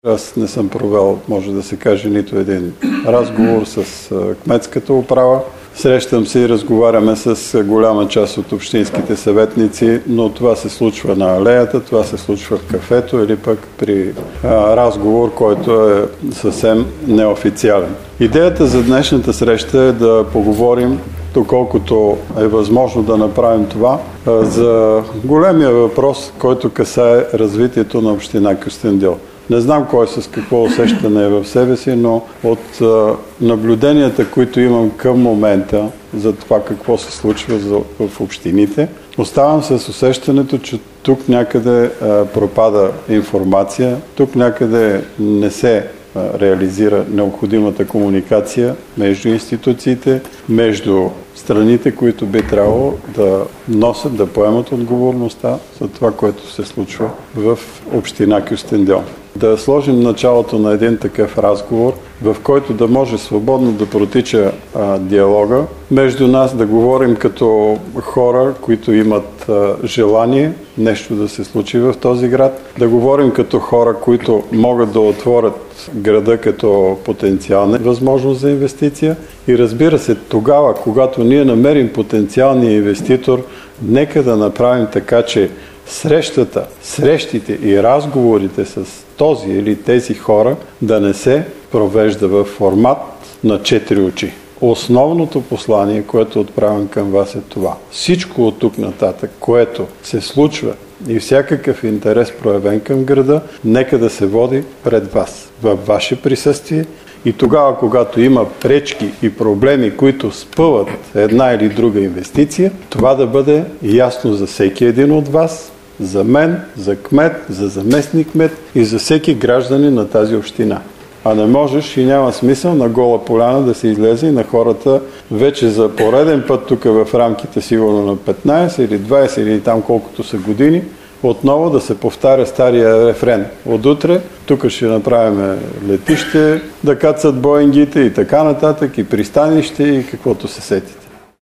Аз не съм провел, може да се каже, нито един разговор с кметската управа. Срещам се и разговаряме с голяма част от общинските съветници, но това се случва на алеята, това се случва в кафето или пък при разговор, който е съвсем неофициален. Идеята за днешната среща е да поговорим, доколкото е възможно да направим това, за големия въпрос, който касае развитието на община Кюстендил. Не знам кой с какво усещане е в себе си, но от наблюденията, които имам към момента за това какво се случва в общините, оставам с усещането, че тук някъде пропада информация, тук някъде не се реализира необходимата комуникация между институциите, между страните, които би трябвало да носят, да поемат отговорността за това, което се случва в община Кюстендил. Да сложим началото на един такъв разговор, в който да може свободно да протича диалога между нас, да говорим като хора, които имат желание нещо да се случи в този град, да говорим като хора, които могат да отворят града като потенциална възможност за инвестиция и разбира се, тогава, когато ние намерим потенциалния инвеститор, нека да направим така, че срещите и разговорите с този или тези хора да не се провежда в формат на 4 очи. Основното послание, което отправям към вас е това. Всичко от тук нататък, което се случва и всякакъв интерес проявен към града, нека да се води пред вас, във ваше присъствие и тогава, когато има пречки и проблеми, които спъват една или друга инвестиция, това да бъде ясно за всеки един от вас, за мен, за кмет, за заместник кмет и за всеки гражданин на тази община. А не можеш и няма смисъл на гола поляна да се излезе и на хората вече за пореден път тук в рамките сигурно на 15 или 20 или там колкото са години, отново да се повтаря стария рефрен. От утре тук ще направим летище, да кацат боингите и така нататък, и пристанище и каквото се сетите.